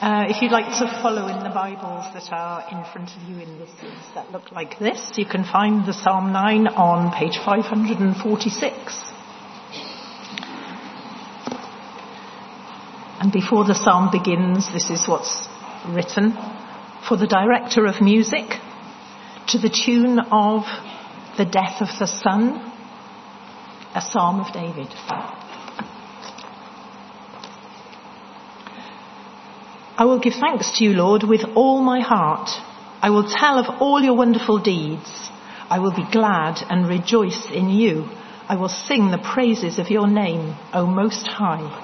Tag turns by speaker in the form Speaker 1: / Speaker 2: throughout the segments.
Speaker 1: If you'd like to follow in the Bibles that are in front of you in this that look like this, you can find the Psalm 9 on page 546. And before the psalm begins, this is what's written. For the director of music, to the tune of The Death of the Son, a psalm of David. I will give thanks to you, Lord, with all my heart. I will tell of all your wonderful deeds. I will be glad and rejoice in you. I will sing the praises of your name, O Most High.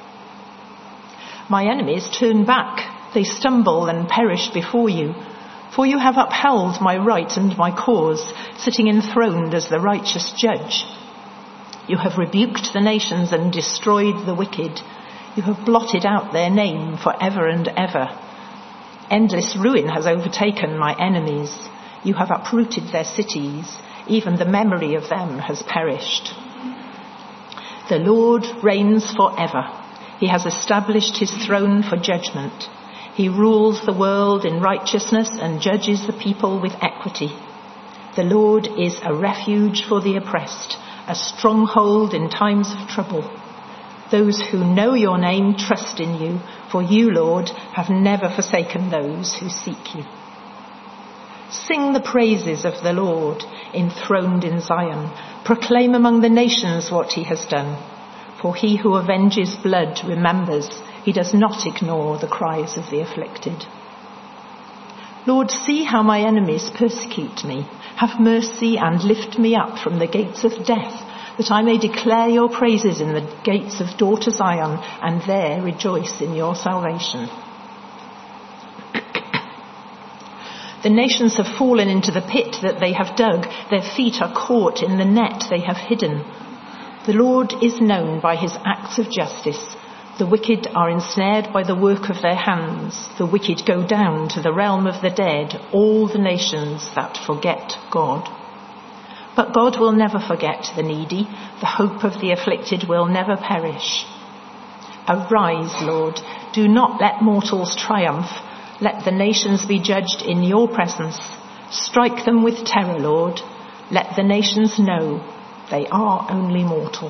Speaker 1: My enemies turn back. They stumble and perish before you. For you have upheld my right and my cause, sitting enthroned as the righteous judge. You have rebuked the nations and destroyed the wicked. You have blotted out their name for ever and ever. Endless ruin has overtaken my enemies. You have uprooted their cities. Even the memory of them has perished. The Lord reigns forever. He has established his throne for judgment. He rules the world in righteousness and judges the people with equity. The Lord is a refuge for the oppressed, a stronghold in times of trouble. Those who know your name trust in you, for you, Lord, have never forsaken those who seek you. Sing the praises of the Lord, enthroned in Zion. Proclaim among the nations what he has done. For he who avenges blood remembers. He does not ignore the cries of the afflicted. Lord, see how my enemies persecute me. Have mercy and lift me up from the gates of death, that I may declare your praises in the gates of daughter Zion, and there rejoice in your salvation. The nations have fallen into the pit that they have dug. Their feet are caught in the net they have hidden. The Lord is known by his acts of justice. The wicked are ensnared by the work of their hands. The wicked go down to the realm of the dead, all the nations that forget God. But God will never forget the needy. The hope of the afflicted will never perish. Arise, Lord. Do not let mortals triumph. Let the nations be judged in your presence. Strike them with terror, Lord. Let the nations know they are only mortal.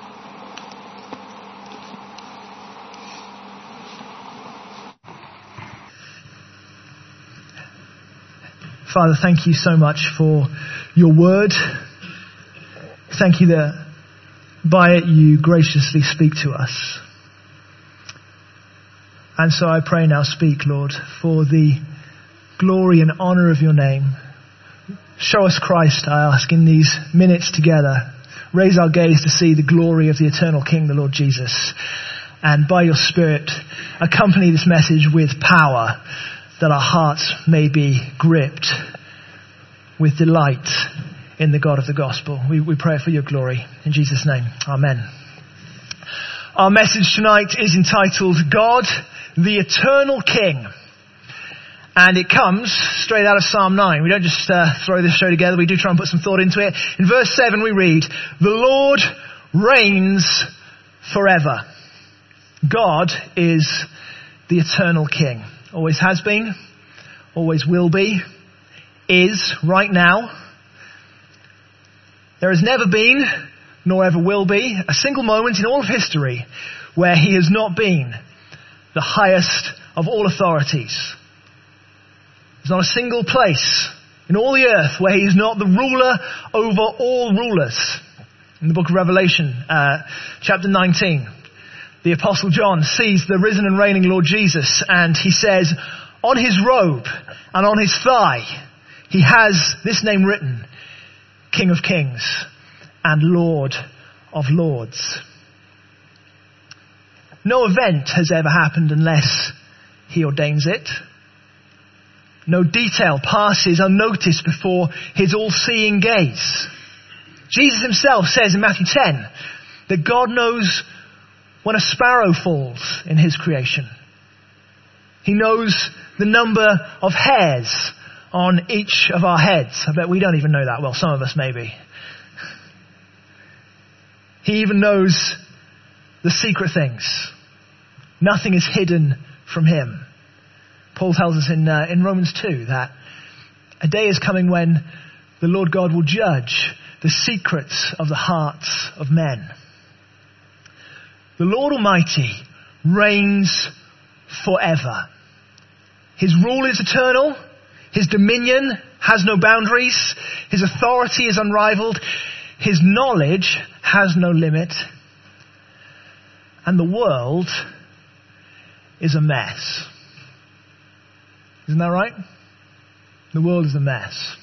Speaker 2: Father, thank you so much for your word. Thank you that by it you graciously speak to us. And so I pray now, speak, Lord, for the glory and honour of your name. Show us Christ, I ask, in these minutes together. Raise our gaze to see the glory of the eternal King, the Lord Jesus. And by your Spirit, accompany this message with power, that our hearts may be gripped with delight in the God of the gospel. We pray for your glory. In Jesus' name, amen. Our message tonight is entitled, God, the Eternal King. And it comes straight out of Psalm 9. We don't just throw this show together. We do try and put some thought into it. In verse 7 we read, the Lord reigns forever. God is the Eternal King. Always has been, always will be, is right now. There has never been, nor ever will be, a single moment in all of history where he has not been the highest of all authorities. There's not a single place in all the earth where he is not the ruler over all rulers. In the book of Revelation, chapter 19, the Apostle John sees the risen and reigning Lord Jesus, and he says, on his robe and on his thigh, he has this name written, King of Kings and Lord of Lords. No event has ever happened unless he ordains it. No detail passes unnoticed before his all-seeing gaze. Jesus himself says in Matthew 10 that God knows when a sparrow falls in his creation. He knows the number of hairs on each of our heads. I bet we don't even know that. Well, some of us maybe. He even knows the secret things. Nothing is hidden from him. Paul tells us in Romans 2 that a day is coming when the Lord God will judge the secrets of the hearts of men. The Lord Almighty reigns forever. His rule is eternal. His dominion has no boundaries. His authority is unrivaled. His knowledge has no limit. And the world is a mess. Isn't that right? The world is a mess.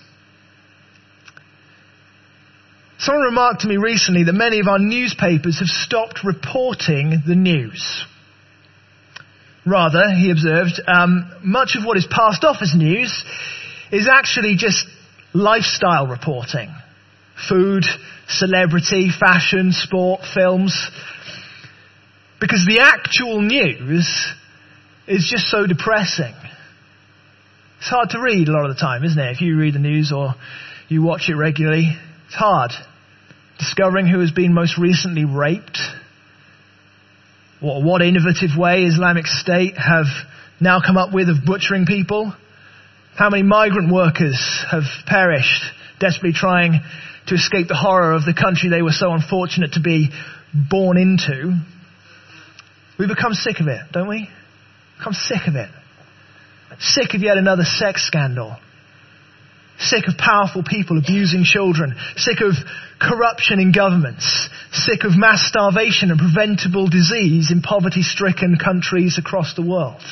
Speaker 2: Someone remarked to me recently that many of our newspapers have stopped reporting the news. Rather, he observed, much of what is passed off as news is actually just lifestyle reporting. Food, celebrity, fashion, sport, films. Because the actual news is just so depressing. It's hard to read a lot of the time, isn't it? If you read the news or you watch it regularly, it's hard. Discovering who has been most recently raped. What innovative way Islamic State have now come up with of butchering people. How many migrant workers have perished desperately trying to escape the horror of the country they were so unfortunate to be born into. We become sick of it, don't we? Become sick of it. Sick of yet another sex scandal. Sick of powerful people abusing children. Sick of corruption in governments. Sick of mass starvation and preventable disease in poverty-stricken countries across the world.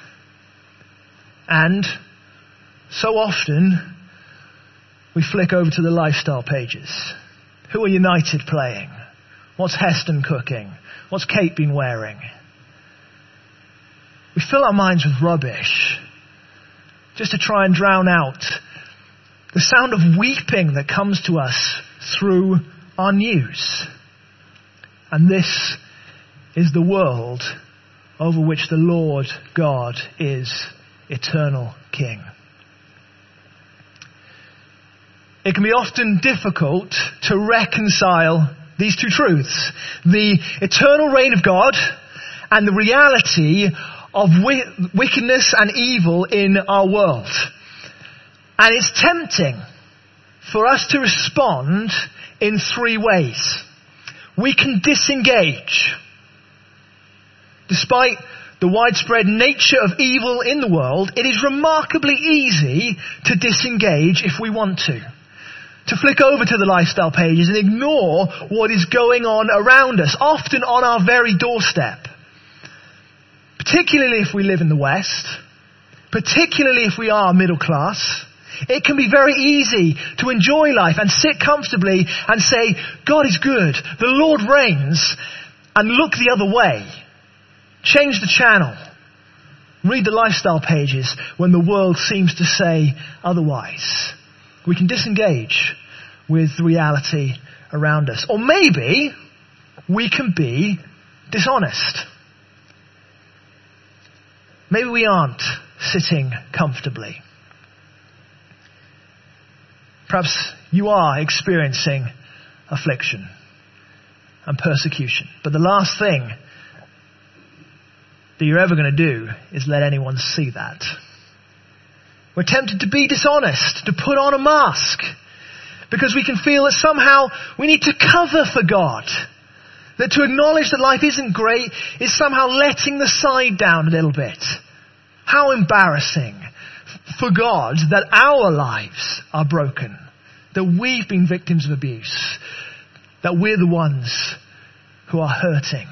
Speaker 2: And so often we flick over to the lifestyle pages. Who are United playing? What's Heston cooking? What's Kate been wearing? We fill our minds with rubbish just to try and drown out the sound of weeping that comes to us through our news. And this is the world over which the Lord God is eternal King. It can be often difficult to reconcile these two truths. The eternal reign of God and the reality of wickedness and evil in our world. And it's tempting for us to respond in three ways. We can disengage. Despite the widespread nature of evil in the world, it is remarkably easy to disengage if we want to flick over to the lifestyle pages and ignore what is going on around us, often on our very doorstep. Particularly if we live in the West, particularly if we are middle class, it can be very easy to enjoy life and sit comfortably and say, God is good, the Lord reigns, and look the other way. Change the channel. Read the lifestyle pages when the world seems to say otherwise. We can disengage with the reality around us. Or maybe we can be dishonest. Maybe we aren't sitting comfortably. Perhaps you are experiencing affliction and persecution. But the last thing that you're ever going to do is let anyone see that. We're tempted to be dishonest, to put on a mask, because we can feel that somehow we need to cover for God. That to acknowledge that life isn't great is somehow letting the side down a little bit. How embarrassing for God that our lives are broken, that we've been victims of abuse, that we're the ones who are hurting.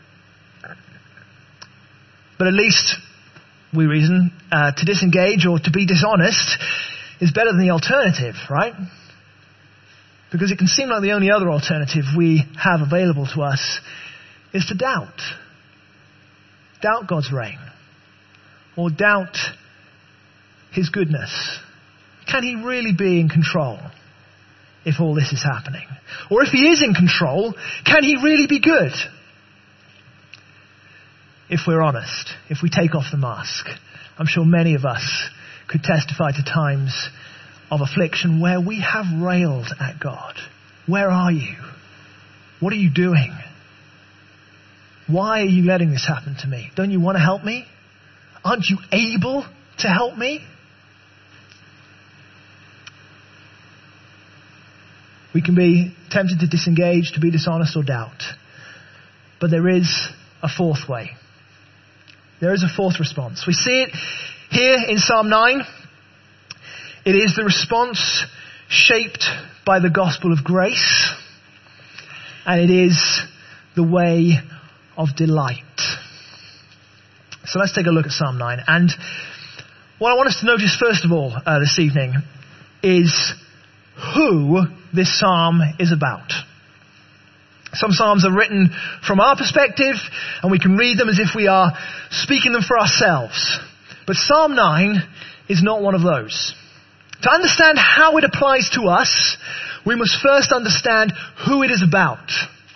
Speaker 2: But at least we reason to disengage or to be dishonest is better than the alternative, right? Because it can seem like the only other alternative we have available to us is to doubt. Doubt God's reign. Or doubt His goodness. Can He really be in control if all this is happening? Or if He is in control, can He really be good? If we're honest, if we take off the mask, I'm sure many of us could testify to times of affliction where we have railed at God. Where are you? What are you doing? Why are you letting this happen to me? Don't you want to help me? Aren't you able to help me? We can be tempted to disengage, to be dishonest or doubt. But there is a fourth way. There is a fourth response. We see it here in Psalm 9. It is the response shaped by the gospel of grace. And it is the way of delight. So let's take a look at Psalm 9. And what I want us to notice first of all this evening is who this psalm is about. Some psalms are written from our perspective, and we can read them as if we are speaking them for ourselves. But Psalm 9 is not one of those. To understand how it applies to us, we must first understand who it is about.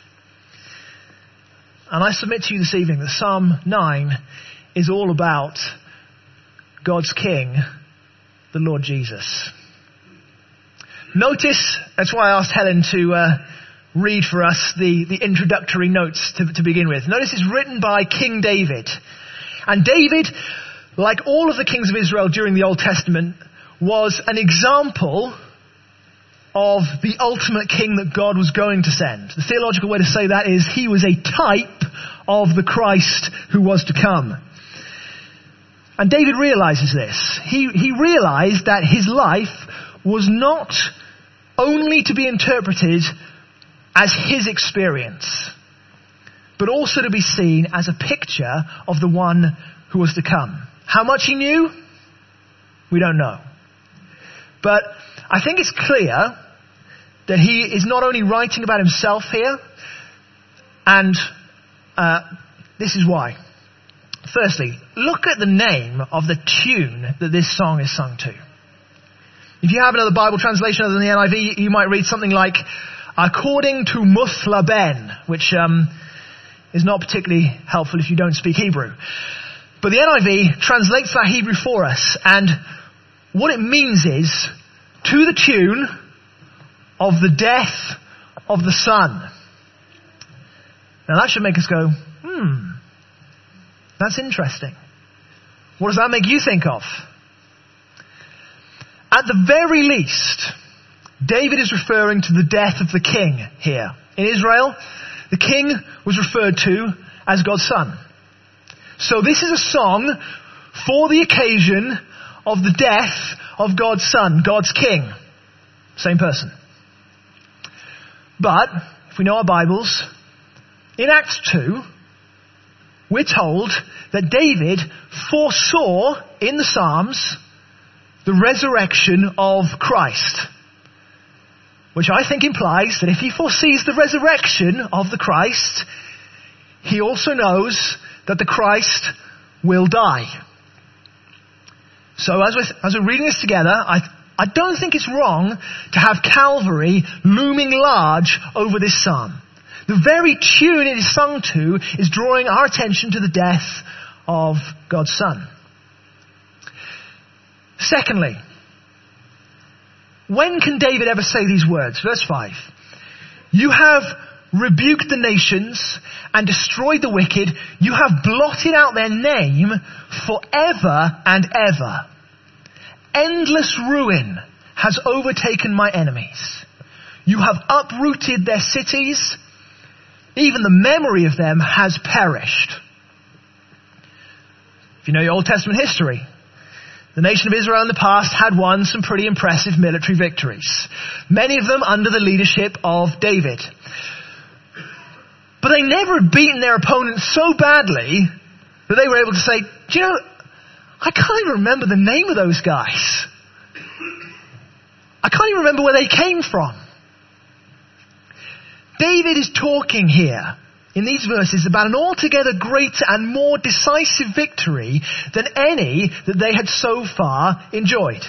Speaker 2: And I submit to you this evening that Psalm 9 is all about God's King, the Lord Jesus. Notice, that's why I asked Helen to read for us the introductory notes to begin with. Notice it's written by King David. And David, like all of the kings of Israel during the Old Testament, was an example of the ultimate king that God was going to send. The theological way to say that is he was a type of the Christ who was to come. And David realizes this. He realized that his life was not only to be interpreted as his experience, but also to be seen as a picture of the one who was to come. How much he knew? We don't know. But I think it's clear that he is not only writing about himself here, and this is why. Firstly, look at the name of the tune that this song is sung to. If you have another Bible translation other than the NIV, you might read something like, according to Musla Ben, which is not particularly helpful if you don't speak Hebrew. But the NIV translates that Hebrew for us, and what it means is, to the tune of the death of the Son. Now that should make us go, that's interesting. What does that make you think of? At the very least, David is referring to the death of the king here. In Israel, the king was referred to as God's son. So this is a song for the occasion of the death of God's son, God's king. Same person. But, if we know our Bibles, in Acts 2, we're told that David foresaw in the Psalms the resurrection of Christ. Which I think implies that if he foresees the resurrection of the Christ, he also knows that the Christ will die. So as we're reading this together, I don't think it's wrong to have Calvary looming large over this psalm. The very tune it is sung to is drawing our attention to the death of God's Son. Secondly, when can David ever say these words? Verse 5. You have rebuked the nations and destroyed the wicked. You have blotted out their name forever and ever. Endless ruin has overtaken my enemies. You have uprooted their cities. Even the memory of them has perished. If you know your Old Testament history, the nation of Israel in the past had won some pretty impressive military victories. Many of them under the leadership of David. But they never had beaten their opponents so badly that they were able to say, do you know, I can't even remember the name of those guys. I can't even remember where they came from. David is talking here in these verses about an altogether greater and more decisive victory than any that they had so far enjoyed.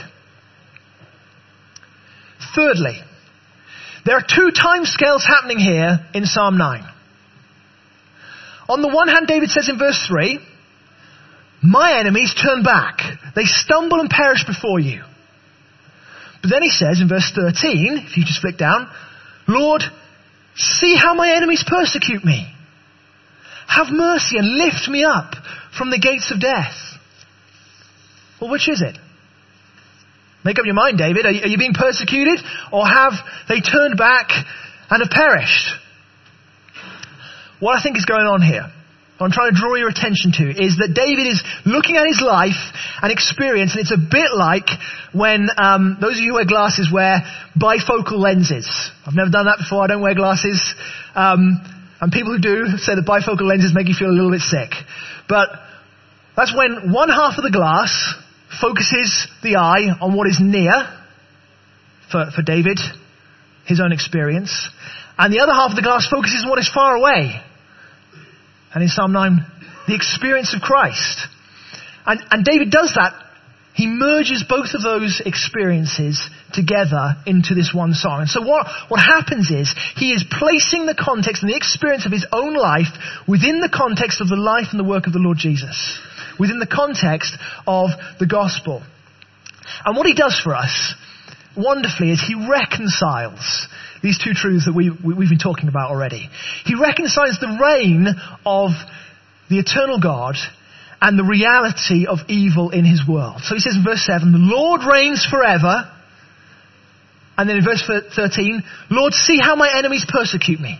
Speaker 2: Thirdly, there are two timescales happening here in Psalm 9. On the one hand, David says in verse 3, my enemies turn back. They stumble and perish before you. But then he says in verse 13, if you just flick down, Lord, see how my enemies persecute me. Have mercy and lift me up from the gates of death. Well, which is it? Make up your mind, David. Are you being persecuted, or have they turned back and have perished? What I think is going on here, what I'm trying to draw your attention to, is that David is looking at his life and experience, and it's a bit like when those of you who wear glasses wear bifocal lenses. I've never done that before. I don't wear glasses. And people who do say that bifocal lenses make you feel a little bit sick. But that's when one half of the glass focuses the eye on what is near, for David, his own experience, and the other half of the glass focuses on what is far away. And in Psalm 9, the experience of Christ. And David does that. He merges both of those experiences together into this one song. And so what happens is he is placing the context and the experience of his own life within the context of the life and the work of the Lord Jesus, within the context of the gospel. And what he does for us wonderfully is he reconciles these two truths that we've been talking about already. He reconciles the reign of the eternal God and the reality of evil in his world. So he says in verse 7, the Lord reigns forever. And then in verse 13, Lord, see how my enemies persecute me.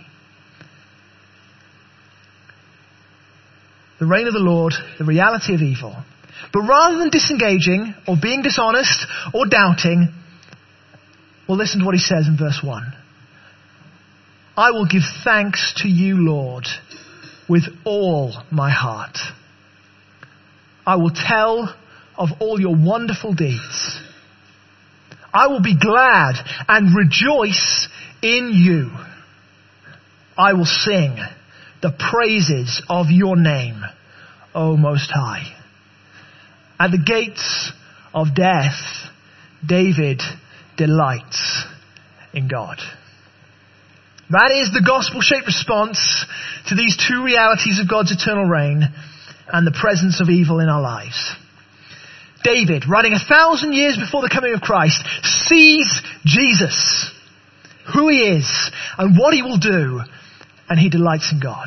Speaker 2: The reign of the Lord, the reality of evil. But rather than disengaging or being dishonest or doubting, well, listen to what he says in verse 1. I will give thanks to you, Lord, with all my heart. I will tell of all your wonderful deeds. I will be glad and rejoice in you. I will sing the praises of your name, O Most High. At the gates of death, David delights in God. That is the gospel-shaped response to these two realities of God's eternal reign and the presence of evil in our lives. David, writing 1,000 years before the coming of Christ, sees Jesus, who he is and what he will do, and he delights in God.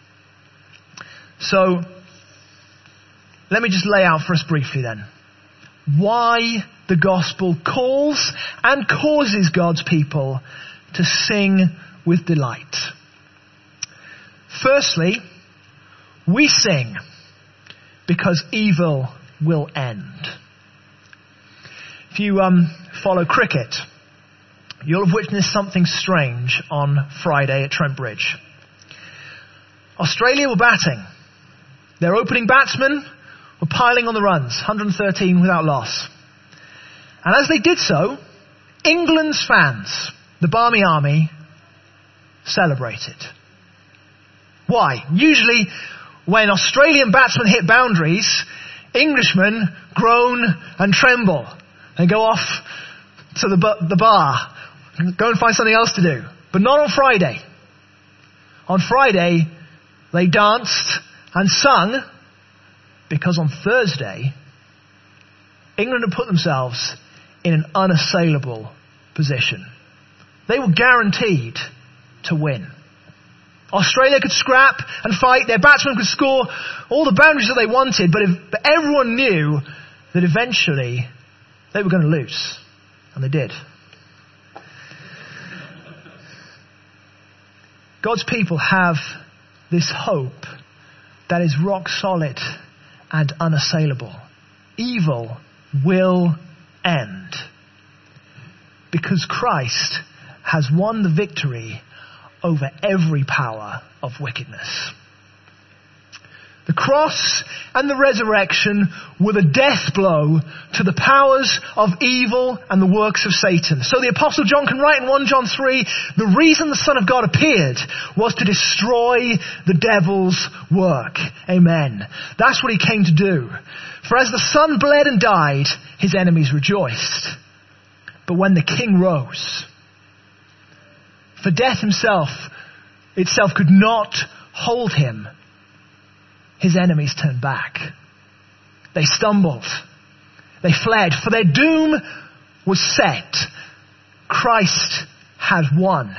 Speaker 2: So, let me just lay out for us briefly then why the gospel calls and causes God's people to sing with delight. Firstly, we sing because evil will end. If you follow cricket, you'll have witnessed something strange on Friday at Trent Bridge. Australia were batting. Their opening batsmen were piling on the runs, 113 without loss. And as they did so, England's fans, the Barmy Army, celebrated. Why? Usually, when Australian batsmen hit boundaries, Englishmen groan and tremble and go off to the bar, go and find something else to do. But not on Friday. On Friday, they danced and sung because on Thursday, England had put themselves in an unassailable position. They were guaranteed to win. Australia could scrap and fight, their batsmen could score all the boundaries that they wanted, but everyone knew that eventually they were going to lose. And they did. God's people have this hope that is rock solid and unassailable. Evil will end because Christ has won the victory over every power of wickedness. The cross and the resurrection were the death blow to the powers of evil and the works of Satan. So the Apostle John can write in 1 John 3, the reason the Son of God appeared was to destroy the devil's work. Amen. That's what he came to do. For as the Son bled and died, his enemies rejoiced. But when the King rose, for death itself could not hold him, his enemies turned back. They stumbled. They fled. For their doom was set. Christ had won.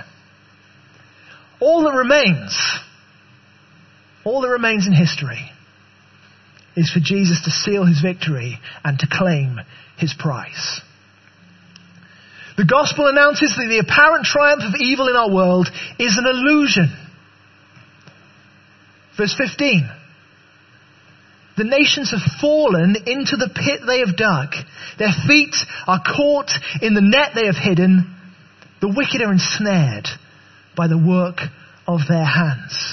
Speaker 2: All that remains in history is for Jesus to seal his victory and to claim his prize. The gospel announces that the apparent triumph of evil in our world is an illusion. Verse 15. The nations have fallen into the pit they have dug. Their feet are caught in the net they have hidden. The wicked are ensnared by the work of their hands.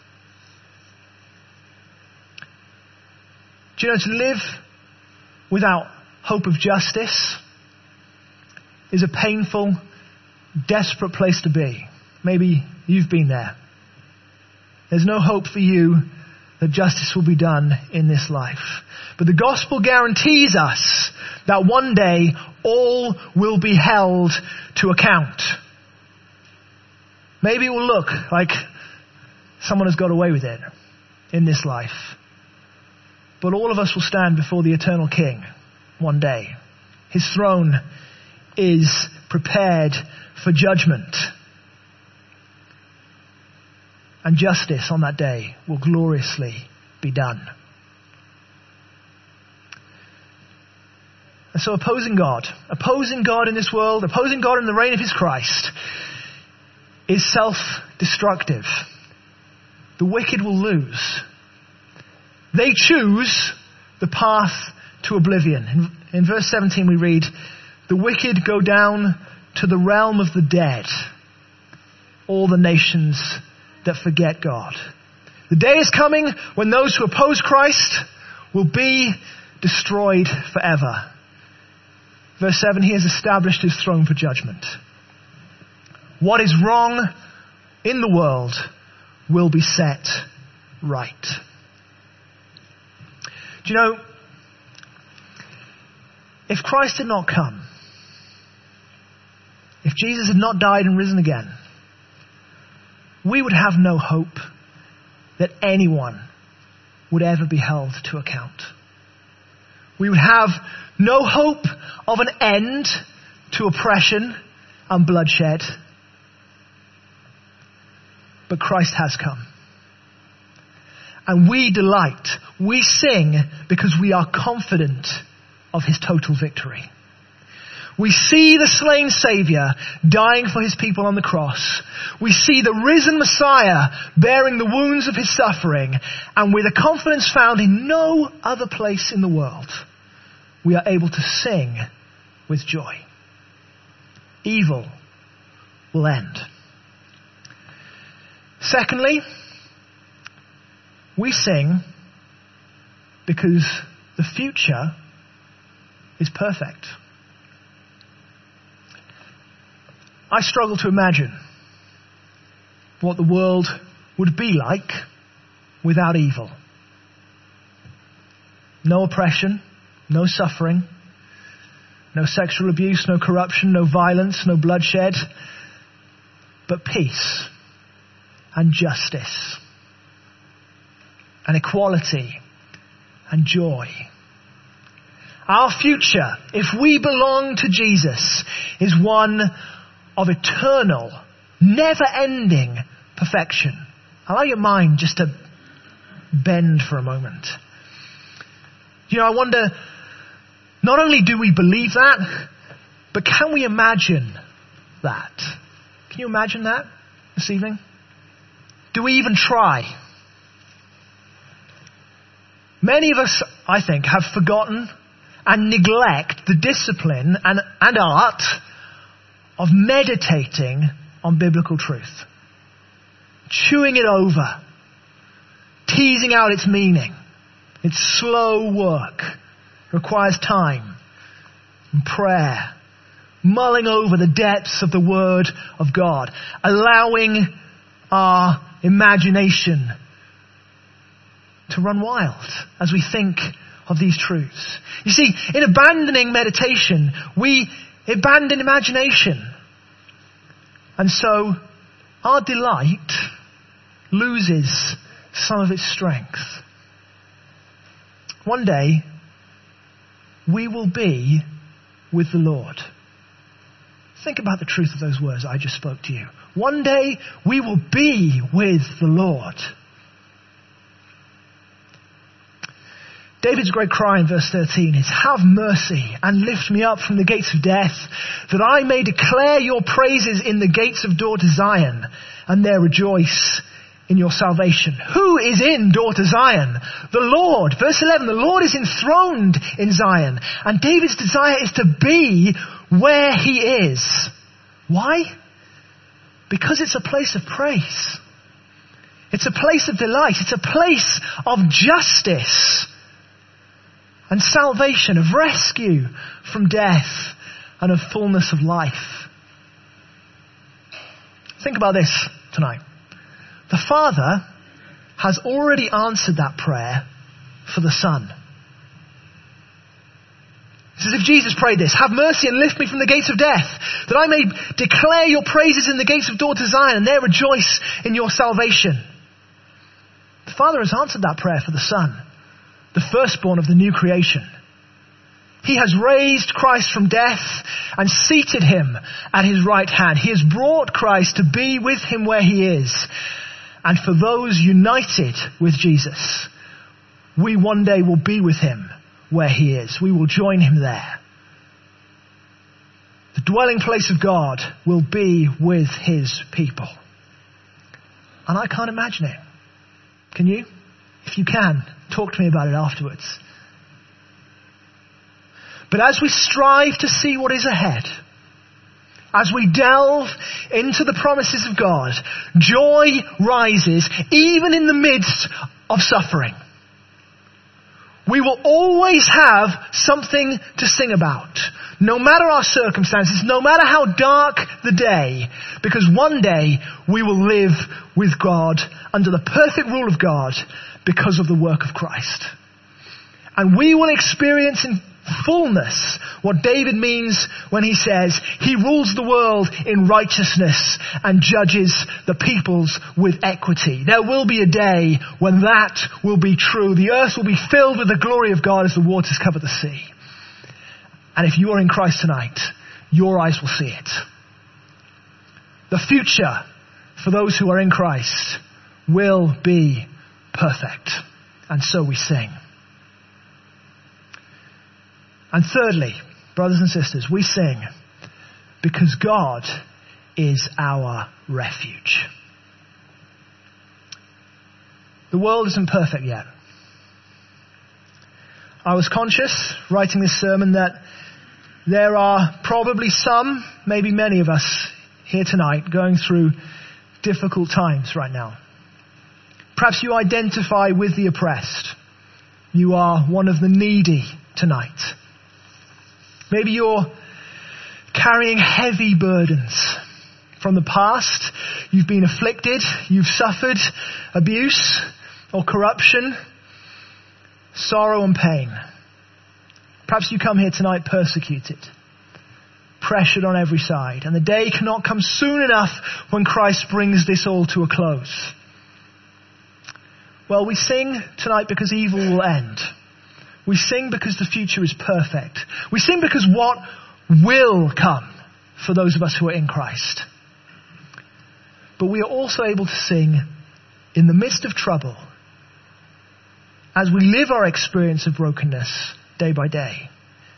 Speaker 2: Do you know, to live without hope of justice is a painful, desperate place to be. Maybe you've been there. There's no hope for you that justice will be done in this life. But the gospel guarantees us that one day all will be held to account. Maybe it will look like someone has got away with it in this life. But all of us will stand before the eternal King one day. His throne is prepared for judgment. And justice on that day will gloriously be done. And so opposing God in this world, opposing God in the reign of his Christ, is self-destructive. The wicked will lose. They choose the path to oblivion. In verse 17 we read, the wicked go down to the realm of the dead, all the nations that forget God. The day is coming when those who oppose Christ will be destroyed forever. Verse 7, he has established his throne for judgment. What is wrong in the world will be set right. Do you know, if Christ had not come, if Jesus had not died and risen again, we would have no hope that anyone would ever be held to account. We would have no hope of an end to oppression and bloodshed. But Christ has come. And we delight, we sing because we are confident of his total victory. We see the slain Saviour dying for his people on the cross. We see the risen Messiah bearing the wounds of his suffering. And with a confidence found in no other place in the world, we are able to sing with joy. Evil will end. Secondly, we sing because the future is perfect. I struggle to imagine what the world would be like without evil. No oppression, no suffering, no sexual abuse, no corruption, no violence, no bloodshed, but peace and justice and equality and joy. Our future, if we belong to Jesus, is one of eternal, never-ending perfection. Allow your mind just to bend for a moment. You know, I wonder, not only do we believe that, but can we imagine that? Can you imagine that this evening? Do we even try? Many of us, I think, have forgotten and neglect the discipline and art of meditating on biblical truth. Chewing it over. Teasing out its meaning. It's slow work. It requires time and prayer. Mulling over the depths of the Word of God. Allowing our imagination to run wild as we think of these truths. You see, in abandoning meditation, we abandon imagination. And so our delight loses some of its strength. One day, we will be with the Lord. Think about the truth of those words I just spoke to you. One day, we will be with the Lord. David's great cry in verse 13 is, have mercy and lift me up from the gates of death, that I may declare your praises in the gates of daughter Zion, and there rejoice in your salvation. Who is in daughter Zion? The Lord. Verse 11, the Lord is enthroned in Zion, and David's desire is to be where he is. Why? Because it's a place of praise. It's a place of delight. It's a place of justice and salvation, of rescue from death and of fullness of life. Think about this tonight. The Father has already answered that prayer for the Son. It's as if Jesus prayed this, have mercy and lift me from the gates of death, that I may declare your praises in the gates of daughter Zion, and there rejoice in your salvation. The Father has answered that prayer for the Son, the firstborn of the new creation. He has raised Christ from death and seated him at his right hand. He has brought Christ to be with him where he is. And for those united with Jesus, we one day will be with him where he is. We will join him there. The dwelling place of God will be with his people. And I can't imagine it. Can you? If you can, talk to me about it afterwards. But as we strive to see what is ahead, as we delve into the promises of God, joy rises even in the midst of suffering. We will always have something to sing about, no matter our circumstances, no matter how dark the day, because one day we will live with God under the perfect rule of God because of the work of Christ. And we will experience in fullness what David means when he says he rules the world in righteousness and judges the peoples with equity. There will be a day when that will be true. The earth will be filled with the glory of God as the waters cover the sea. And if you are in Christ tonight, your eyes will see it. The future for those who are in Christ will be perfect. And so we sing. And thirdly, brothers and sisters, we sing because God is our refuge. The world isn't perfect yet. I was conscious, writing this sermon, that there are probably some, maybe many of us here tonight going through difficult times right now. Perhaps you identify with the oppressed. You are one of the needy tonight. Maybe you're carrying heavy burdens from the past. You've been afflicted. You've suffered abuse or corruption, sorrow and pain. Perhaps you come here tonight persecuted, pressured on every side, and the day cannot come soon enough when Christ brings this all to a close. Well, we sing tonight because evil will end. We sing because the future is perfect. We sing because what will come for those of us who are in Christ. But we are also able to sing in the midst of trouble as we live our experience of brokenness day by day.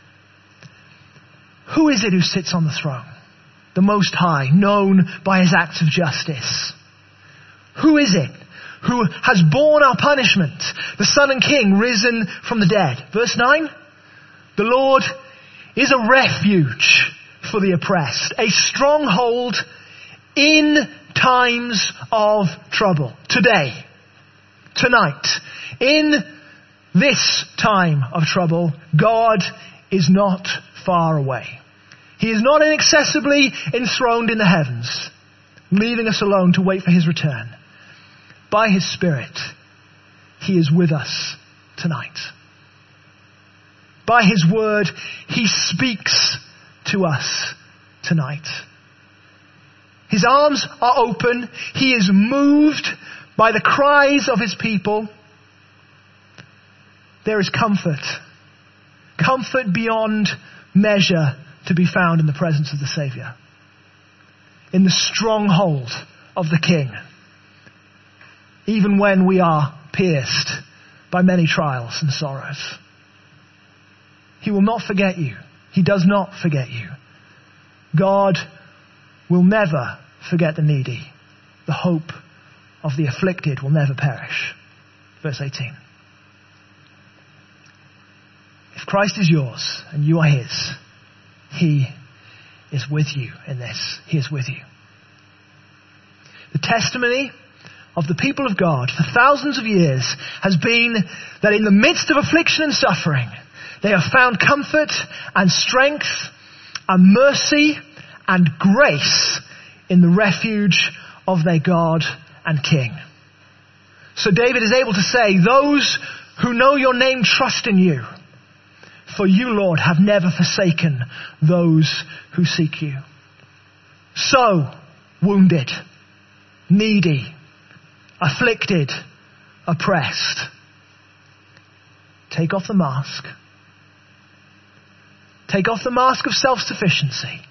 Speaker 2: Who is it who sits on the throne? The Most High, known by his acts of justice. Who is it who has borne our punishment, the Son and King risen from the dead? Verse 9, the Lord is a refuge for the oppressed, a stronghold in times of trouble. Today, tonight, in this time of trouble, God is not far away. He is not inaccessibly enthroned in the heavens, leaving us alone to wait for his return. By his Spirit, he is with us tonight. By his word, he speaks to us tonight. His arms are open. He is moved by the cries of his people. There is comfort. Comfort beyond measure to be found in the presence of the Saviour. In the stronghold of the King. Even when we are pierced by many trials and sorrows. He will not forget you. He does not forget you. God will never forget the needy. The hope of the afflicted will never perish. Verse 18. If Christ is yours and you are his, he is with you in this. He is with you. The testimony of the people of God for thousands of years has been that in the midst of affliction and suffering, they have found comfort and strength and mercy and grace in the refuge of their God and King. So David is able to say, those who know your name trust in you. For you, Lord, have never forsaken those who seek you. So, wounded, needy, afflicted, oppressed, take off the mask. Take off the mask of self-sufficiency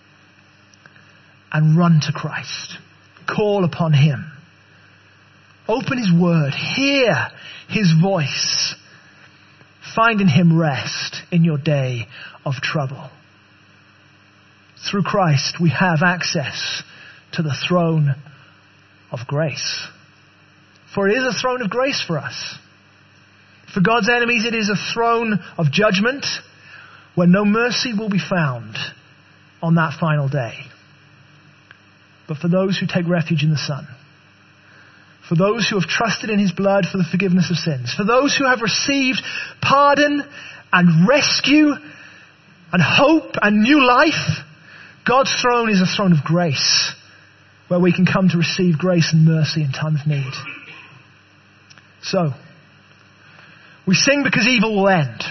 Speaker 2: and run to Christ. Call upon him. Open his word. Hear his voice. Find in him rest in your day of trouble. Through Christ we have access to the throne of grace. For it is a throne of grace for us. For God's enemies it is a throne of judgment where no mercy will be found on that final day. But for those who take refuge in the Son, for those who have trusted in his blood for the forgiveness of sins, for those who have received pardon and rescue and hope and new life, God's throne is a throne of grace where we can come to receive grace and mercy in time of need. So, we sing because evil will end.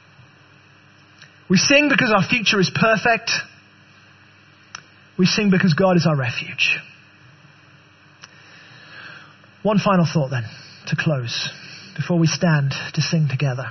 Speaker 2: We sing because our future is perfect. We sing because God is our refuge. One final thought then, to close, before we stand to sing together.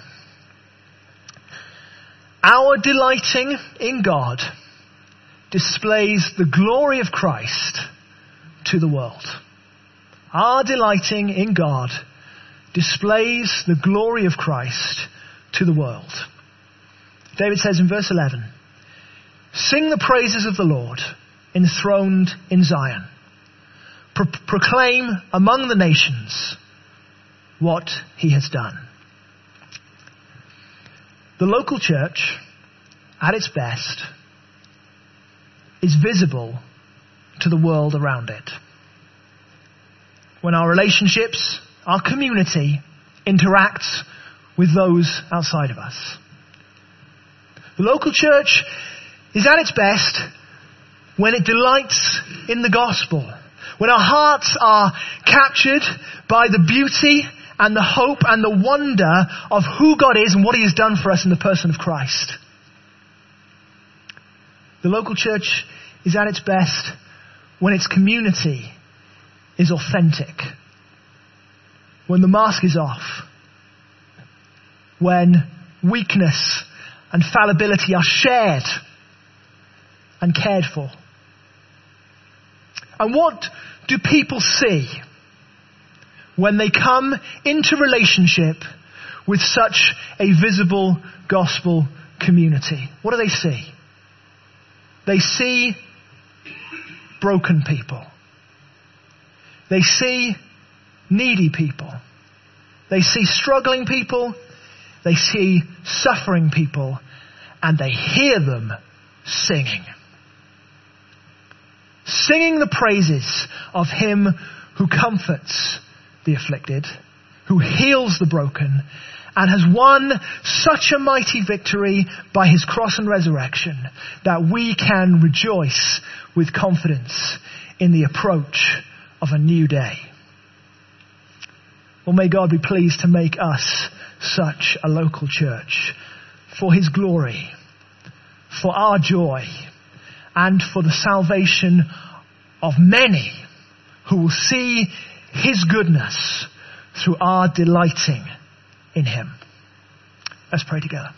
Speaker 2: Our delighting in God displays the glory of Christ to the world. Our delighting in God displays the glory of Christ to the world. David says in verse 11, sing the praises of the Lord enthroned in Zion. Proclaim among the nations what he has done. The local church, at its best, is visible to the world around it. When our relationships, our community, interacts with those outside of us. The local church is at its best when it delights in the gospel. When our hearts are captured by the beauty and the hope and the wonder of who God is and what he has done for us in the person of Christ. The local church is at its best when its community is authentic. When the mask is off. When weakness and fallibility are shared and cared for. And what do people see when they come into relationship with such a visible gospel community? What do they see? They see broken people. They see needy people. They see struggling people. They see suffering people. And they hear them singing. Singing the praises of him who comforts the afflicted, who heals the broken, and has won such a mighty victory by his cross and resurrection that we can rejoice with confidence in the approach of a new day. Well, may God be pleased to make us such a local church for his glory, for our joy, and for the salvation of many who will see his goodness through our delighting in him. Let's pray together.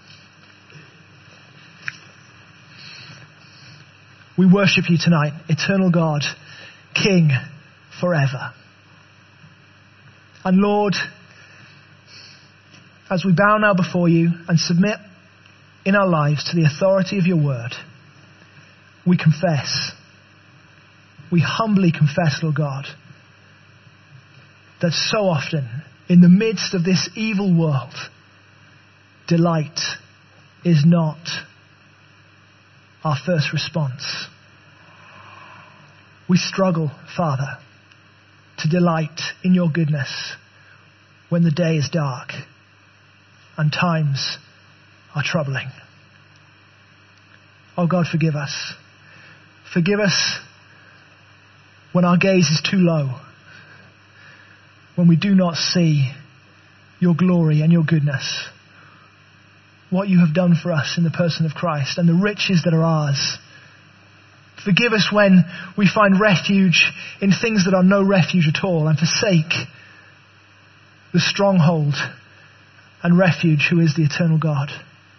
Speaker 2: We worship you tonight, eternal God, King forever. And Lord, as we bow now before you and submit in our lives to the authority of your word, we confess, we humbly confess, Lord God, that so often in the midst of this evil world, delight is not our first response. We struggle, Father, to delight in your goodness when the day is dark and times are troubling. Oh God, forgive us. Forgive us when our gaze is too low, when we do not see your glory and your goodness, what you have done for us in the person of Christ and the riches that are ours. Forgive us when we find refuge in things that are no refuge at all and forsake the stronghold and refuge who is the eternal God.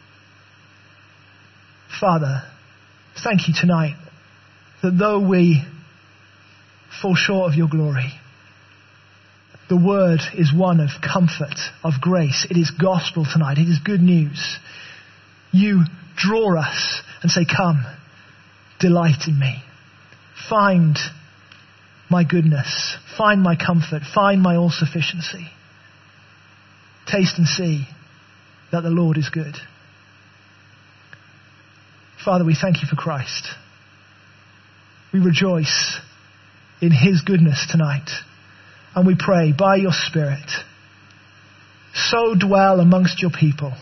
Speaker 2: Father, thank you tonight that though we fall short of your glory, the word is one of comfort, of grace. It is gospel tonight. It is good news. You draw us and say, come, delight in me. Find my goodness. Find my comfort. Find my all-sufficiency. Taste and see that the Lord is good. Father, we thank you for Christ. We rejoice in his goodness tonight. And we pray, by your Spirit, so dwell amongst your people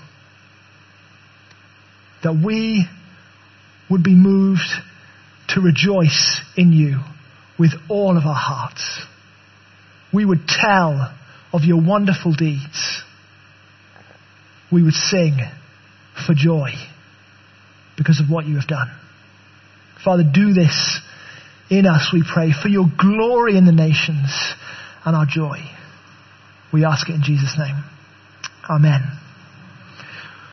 Speaker 2: that we would be moved to rejoice in you with all of our hearts. We would tell of your wonderful deeds. We would sing for joy because of what you have done. Father, do this in us, we pray, for your glory in the nations and our joy. We ask it in Jesus' name. Amen.